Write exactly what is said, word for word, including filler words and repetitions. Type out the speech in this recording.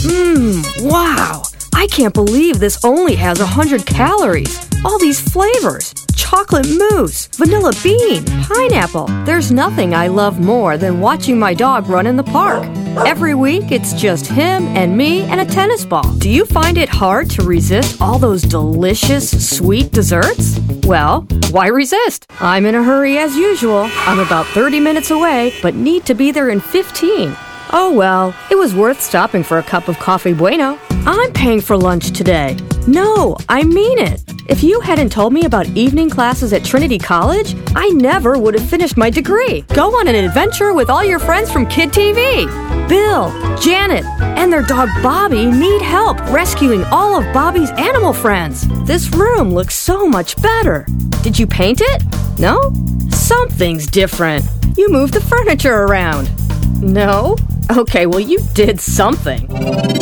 Mmm, wow. I can't believe this only has one hundred calories. All these flavors. Chocolate mousse, vanilla bean, pineapple. There's nothing I love more than watching my dog run in the park. Every week, it's just him and me and a tennis ball. Do you find it hard to resist all those delicious, sweet desserts? Well, why resist? I'm in a hurry as usual. I'm about thirty minutes away, but need to be there in fifteen. Oh well, it was worth stopping for a cup of coffee bueno. I'm paying for lunch today. No, I mean it. If you hadn't told me about evening classes at Trinity College, I never would have finished my degree. Go on an adventure with all your friends from Kid T V. Bill, Janet, and their dog Bobby need help rescuing all of Bobby's animal friends. This room looks so much better. Did you paint it? No? Something's different. You moved the furniture around. No? Okay, well, you did something.